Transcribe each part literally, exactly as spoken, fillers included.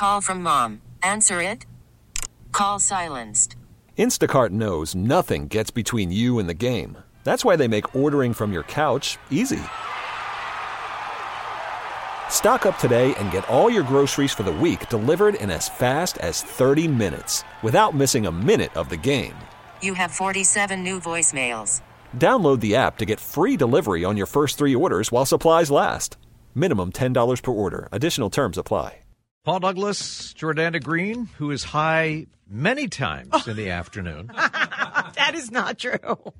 Call from mom. Answer it. Call silenced. Instacart knows nothing gets between you and the game. That's why they make ordering from your couch easy. Stock up today and get all your groceries for the week delivered in as fast as thirty minutes without missing a minute of the game. You have forty-seven new voicemails. Download the app to get free delivery on your first three orders while supplies last. Minimum ten dollars per order. Additional terms apply. Paul Douglas, Jordana Green, who is high many times in the afternoon. That is not true.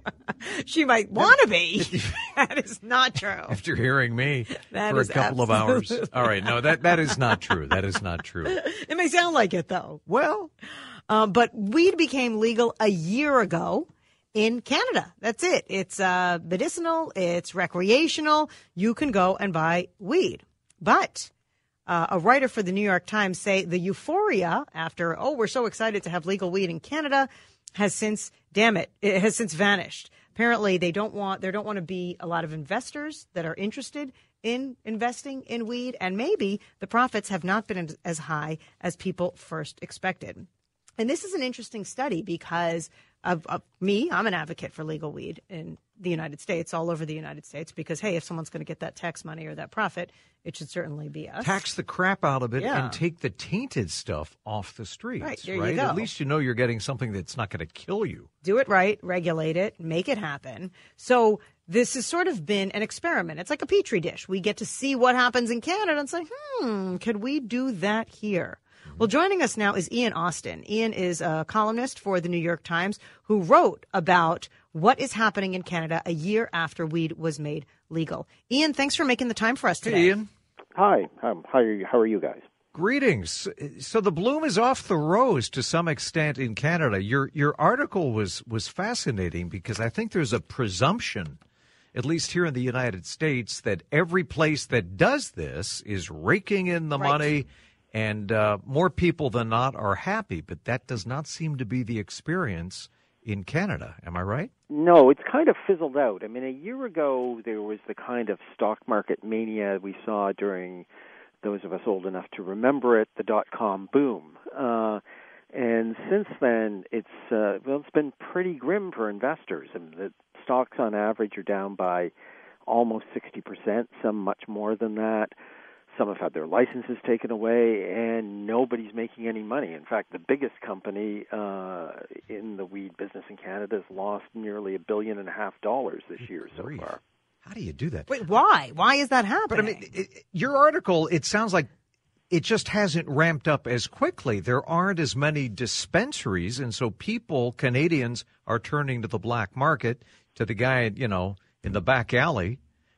She might want to be. That is not true. After hearing me That for a is couple absolute- of hours. All right, no, that that is not true. That is not true. It may sound like it, though. Well, Um, but weed became legal a year ago in Canada. That's it. It's uh, medicinal. It's recreational. You can go and buy weed. But uh, a writer for the New York Times say the euphoria after, oh, we're so excited to have legal weed in Canada has since, damn it, it has since vanished. Apparently, they don't want there don't want to be a lot of investors that are interested in investing in weed, and maybe the profits have not been as high as people first expected. And this is an interesting study because of, of me. I'm an advocate for legal weed in the United States, all over the United States, because, hey, if someone's going to get that tax money or that profit, it should certainly be us. tax the crap out of it Yeah. and take the tainted stuff off the streets. Right, there you go. At least you know you're getting something that's not going to kill you. Do it right, regulate it, make it happen. So this has sort of been an experiment. It's like a petri dish. We get to see what happens in Canada and say, hmm, could we do that here? Well, joining us now is Ian Austin. Ian is a columnist for the New York Times who wrote about what is happening in Canada a year after weed was made legal. Ian, thanks for making the time for us today. Hey, Ian. Hi. Um, how are you? How are you guys? Greetings. So the bloom is off the rose to some extent in Canada. Your your article was was fascinating because I think there's a presumption, at least here in the United States, that every place that does this is raking in the Right. money, and uh, more people than not are happy. But that does not seem to be the experience in Canada. Am I right? No, it's kind of fizzled out. I mean, a year ago there was the kind of stock market mania we saw during, those of us old enough to remember it, the dot-com boom. Uh, and since then, it's uh, well, it's been pretty grim for investors. I mean, the stocks on average are down by almost sixty percent, some much more than that. Some have had their licenses taken away, and nobody's making any money. In fact, the biggest company uh, in the weed business in Canada has lost nearly a billion and a half dollars this year so Grief. far. How do you do that? Wait, why? Why is that happening? But I mean, it, it- your article, it sounds like it just hasn't ramped up as quickly. There aren't as many dispensaries, and so people, Canadians, are turning to the black market, to the guy, you know, in the back alley.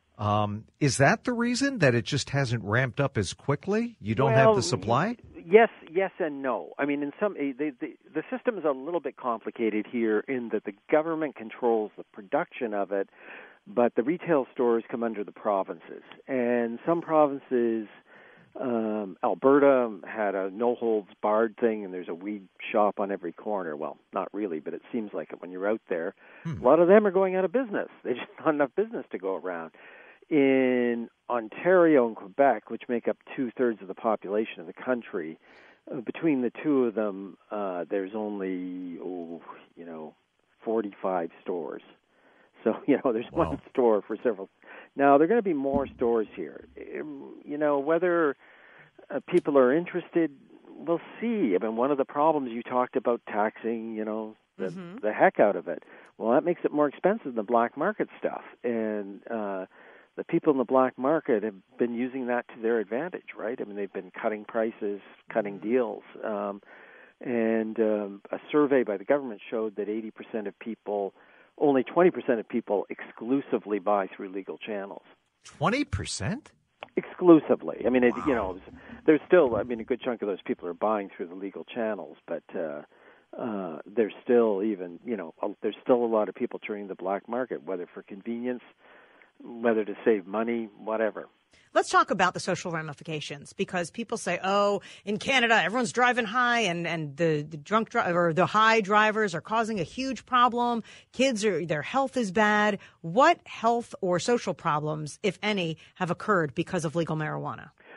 Um, is that the reason that it just hasn't ramped up as quickly? You don't have Well, the supply? Yes, yes, and no. I mean, in some, eh, the, the the system is a little bit complicated here in that the government controls the production of it, but the retail stores come under the provinces, and some provinces. Um, Alberta had a no-holds-barred thing, and there's a weed shop on every corner. Well, not really, but it seems like it when you're out there. Hmm. A lot of them are going out of business. There's just not enough business to go around. In Ontario and Quebec, which make up two-thirds of the population of the country, uh, between the two of them, uh, there's only, oh, you know, forty-five stores. So, you know, there's Wow. one store for several. Now, there are going to be more stores here. Um, You know, whether uh, people are interested, we'll see. I mean, one of the problems you talked about taxing, you know, the, Mhm. the heck out of it. Well, that makes it more expensive than black market stuff. And uh, the people in the black market have been using that to their advantage, right? I mean, they've been cutting prices, cutting deals. Um, and um, a survey by the government showed that eighty percent of people, only twenty percent of people exclusively buy through legal channels. twenty percent? Exclusively. I mean, it, you know, there's still, I mean, a good chunk of those people are buying through the legal channels, but uh, uh, there's still even, you know, a, there's still a lot of people turning to the black market, whether for convenience, whether to save money, whatever. Let's talk about the social ramifications, because people say, oh, in Canada, everyone's driving high and, and the, the drunk dri- or the high drivers are causing a huge problem. Kids are, their health is bad. What health or social problems, if any, have occurred because of legal marijuana?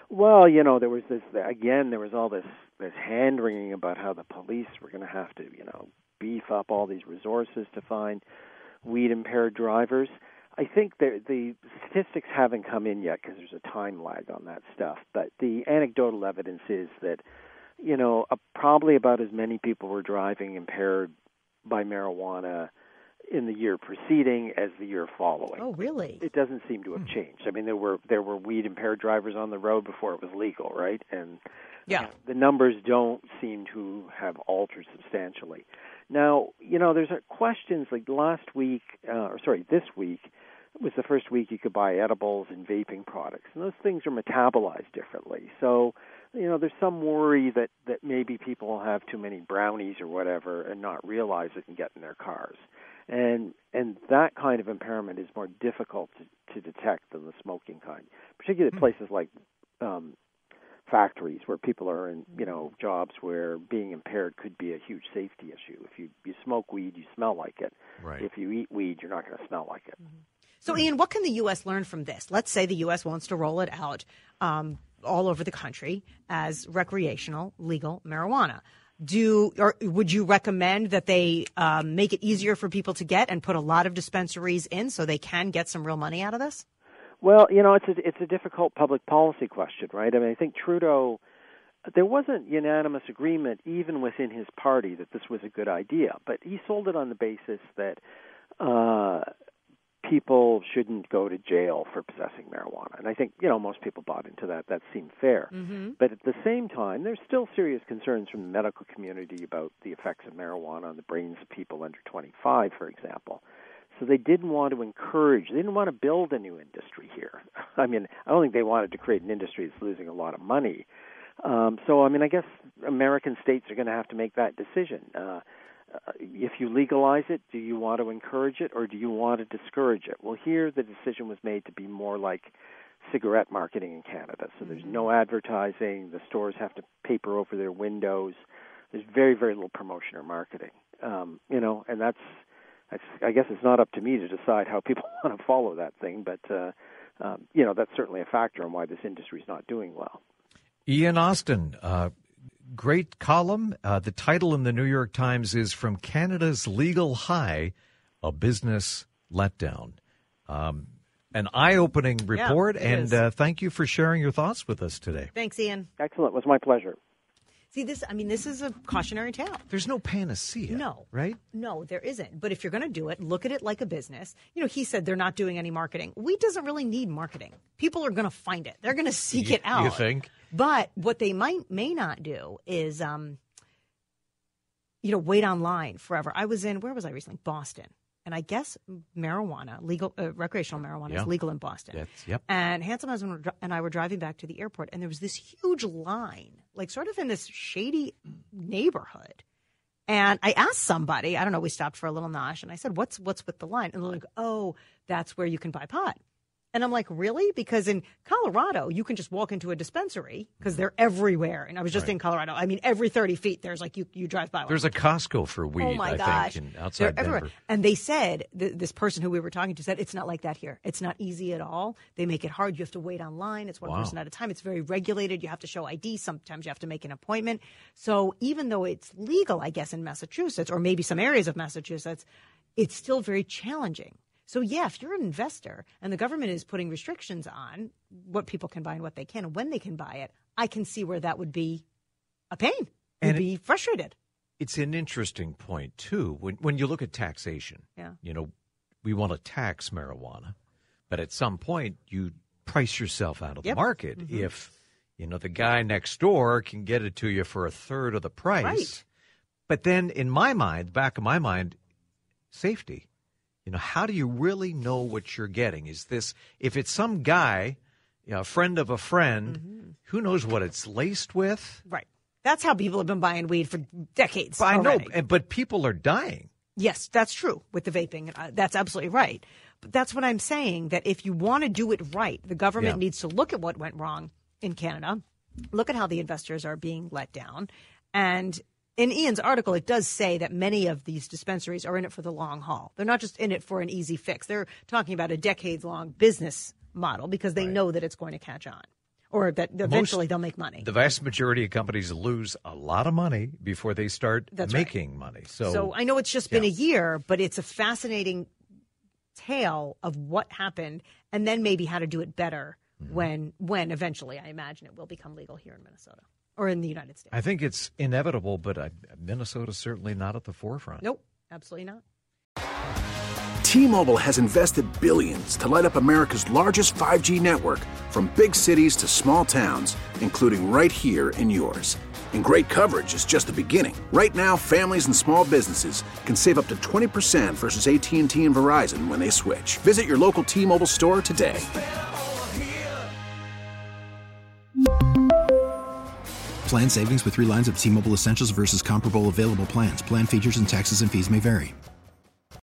Well, you know, there was this, again, there was all this, this hand-wringing about how the police were going to have to, you know, beef up all these resources to find weed-impaired drivers. I think the, the statistics haven't come in yet because there's a time lag on that stuff. But the anecdotal evidence is that, you know, uh, probably about as many people were driving impaired by marijuana in the year preceding as the year following. Oh, really? It doesn't seem to have changed. I mean, there were there were weed-impaired drivers on the road before it was legal, right? And Yeah. uh, the numbers don't seem to have altered substantially. Now, you know, there's uh, questions like last week, uh, or sorry, this week, was the first week you could buy edibles and vaping products, and those things are metabolized differently. So, you know, there's some worry that, that maybe people will have too many brownies or whatever and not realize it and get in their cars. And and that kind of impairment is more difficult to, to detect than the smoking kind, particularly mm-hmm. places like um, factories where people are in, you know, jobs where being impaired could be a huge safety issue. If you, you smoke weed, you smell like it. Right. If you eat weed, you're not going to smell like it. Mm-hmm. So, Ian, what can the U S learn from this? Let's say the U S wants to roll it out um, all over the country as recreational, legal marijuana. Do or would you recommend that they um, make it easier for people to get and put a lot of dispensaries in so they can get some real money out of this? Well, you know, it's a, it's a difficult public policy question, right? I mean, I think Trudeau, there wasn't unanimous agreement even within his party that this was a good idea, but he sold it on the basis that uh, people shouldn't go to jail for possessing marijuana. And I think, you know, most people bought into that. That seemed fair. Mm-hmm. But at the same time, there's still serious concerns from the medical community about the effects of marijuana on the brains of people under twenty-five, for example. So they didn't want to encourage, they didn't want to build a new industry here. I mean, I don't think they wanted to create an industry that's losing a lot of money. Um, so, I mean, I guess American states are going to have to make that decision. Uh, Uh, if you legalize it, do you want to encourage it or do you want to discourage it? Well, here the decision was made to be more like cigarette marketing in Canada. So there's no advertising. The stores have to paper over their windows. There's very, very little promotion or marketing. Um, you know, and that's, that's, I guess it's not up to me to decide how people want to follow that thing, but, uh, um, you know, that's certainly a factor in why this industry is not doing well. Ian Austin, uh, great column. Uh, the title in the New York Times is From Canada's Legal High, A Business Letdown. Um, an eye-opening report, yeah, and uh, thank you for sharing your thoughts with us today. Thanks, Ian. Excellent. It was my pleasure. See, this, I mean, this is a cautionary tale. There's no panacea. No. Right? No, there isn't. But if you're going to do it, look at it like a business. You know, he said they're not doing any marketing. Weed doesn't really need marketing. People are going to find it. They're going to seek you, it out. You think? But what they might may not do is, um, you know, wait online forever. I was in, where was I recently? Boston. And I guess marijuana, legal, uh, recreational marijuana yeah. is legal in Boston. That's, yep. And Handsome Husband and I were driving back to the airport, and there was this huge line, like sort of in this shady neighborhood. And I asked somebody, I don't know, we stopped for a little nosh, and I said, what's what's with the line? And they're like, oh, that's where you can buy pot. And I'm like, really? Because in Colorado, you can just walk into a dispensary because they're everywhere. And I was just right. in Colorado. I mean, every thirty feet, there's like you, you drive by one. There's a Costco for weed, oh my I gosh. think, in, outside they're Denver. Everywhere. And they said, th- this person who we were talking to said, it's not like that here. It's not easy at all. They make it hard. You have to wait online. It's one wow. person at a time. It's very regulated. You have to show I D. Sometimes you have to make an appointment. So even though it's legal, I guess, in Massachusetts, or maybe some areas of Massachusetts, it's still very challenging. So, yeah, if you're an investor and the government is putting restrictions on what people can buy and what they can and when they can buy it, I can see where that would be a pain. You'd and be it, frustrated. It's an interesting point, too. When when you look at taxation, yeah. you know, we want to tax marijuana, but at some point you price yourself out of yep. the market. Mm-hmm. If, you know, the guy next door can get it to you for a third of the price. Right. But then in my mind, back of my mind, safety. You know, how do you really know what you're getting? Is this, if it's some guy, you know, a friend of a friend, mm-hmm. who knows what it's laced with? Right. That's how people have been buying weed for decades. I know, already. but people are dying. Yes, that's true with the vaping. Uh, that's absolutely right. But that's what I'm saying, that if you want to do it right, the government yeah. needs to look at what went wrong in Canada, look at how the investors are being let down, and in Ian's article, it does say that many of these dispensaries are in it for the long haul. They're not just in it for an easy fix. They're talking about a decades-long business model because they right. know that it's going to catch on. or that eventually Most, they'll make money. The vast majority of companies lose a lot of money before they start That's making right. money. So, so I know it's just yeah. been a year, but it's a fascinating tale of what happened and then maybe how to do it better mm-hmm. when when eventually I imagine it will become legal here in Minnesota or in the United States. I think it's inevitable, but I, Minnesota's certainly not at the forefront. Nope, absolutely not. T-Mobile has invested billions to light up America's largest five G network, from big cities to small towns, including right here in yours. And great coverage is just the beginning. Right now, families and small businesses can save up to twenty percent versus A T and T and Verizon when they switch. Visit your local T-Mobile store today. Plan savings with three lines of T-Mobile Essentials versus comparable available plans. Plan features and taxes and fees may vary.